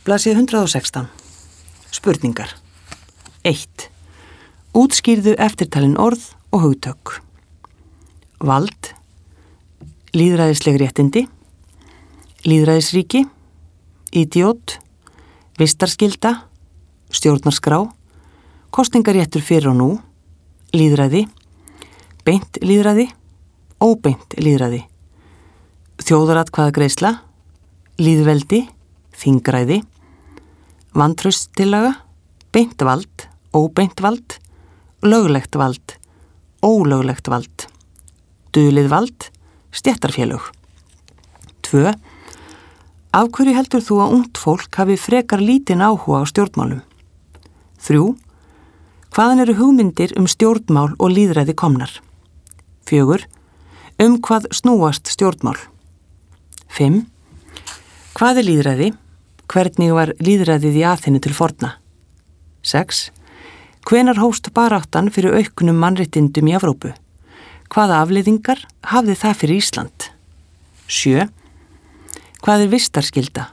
Blaðsíða 116. Spurningar. 1. Útskýrðu eftirtalin orð og hugtök. Vald, lýðræðisleg réttindi, lýðræðisríki, idiot, vistarskylda, stjórnarskrá, kosningaréttur fyrir og nú, lýðræði, beint lýðræði, óbeint lýðræði, þjóðaratkvæðagreiðsla, lýðveldi, þingræði, vantrauststillaga, beint vald, óbeint vald, löglegt vald, ólöglegt vald, dulið vald, stéttarfélög. 2. Af hverju heldur þú að ungt fólk hafi frekar lítinn áhuga á stjórnmálum? 3. Hvaðan eru hugmyndir stjórnmál og lýðræði komnar? 4. Hvað snúast stjórnmál? 5. Hvað lýðræði? Hvernig var lýðræðið í Aþenu til forna? 6. Hvenær hófst baráttan fyrir auknum mannréttindum í Evrópu? Hvaða afleiðingar hafði það fyrir Ísland? 7. Hvað vistarskylda?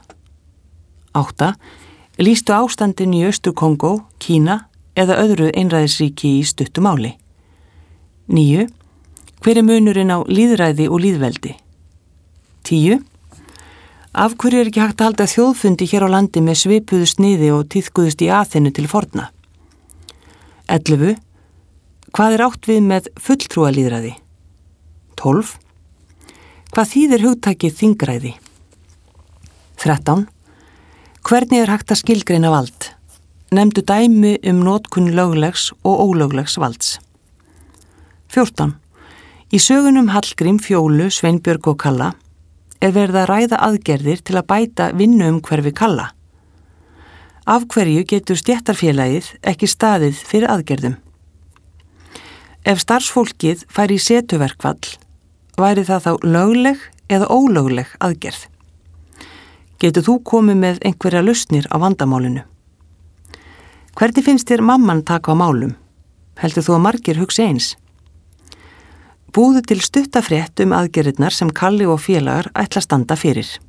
8. Lýstu ástandinu í Austur-Kongó, Kína eða öðru einræðisríki í stuttu máli? 9. Hver munurinn á lýðræði og lýðveldi? 10. Af hverju ekki hægt að halda þjóðfundi hér á landi með svipuðu sniði og tíðkuðust í Aþenu til forna? 11. Hvað átt við með fulltrúalýðræði? 12. Hvað þýðir hugtakið þingræði? 13. Hvernig hægt að skilgreina vald? Nefndu dæmi notkun löglegs og ólöglegs valds. 14. Í sögunum Hallgrím, Fjólu, Sveinbjörg og Kalla verið að ræða aðgerðir til að bæta vinnuumhverfi Kalla. Af hverju getur stéttarfélagið ekki staðið fyrir aðgerðum? Ef starfsfólkið fær í setuverkfall, væri það þá lögleg eða ólögleg aðgerð? Getur þú komið með einhverja lausnir á vandamálinu? Hvernig finnst þér mamman taka á málum? Heldur þú að margir hugsi eins? Búðu til stuttafrétt aðgerðirnar sem Kalli og félagar ætla að standa fyrir.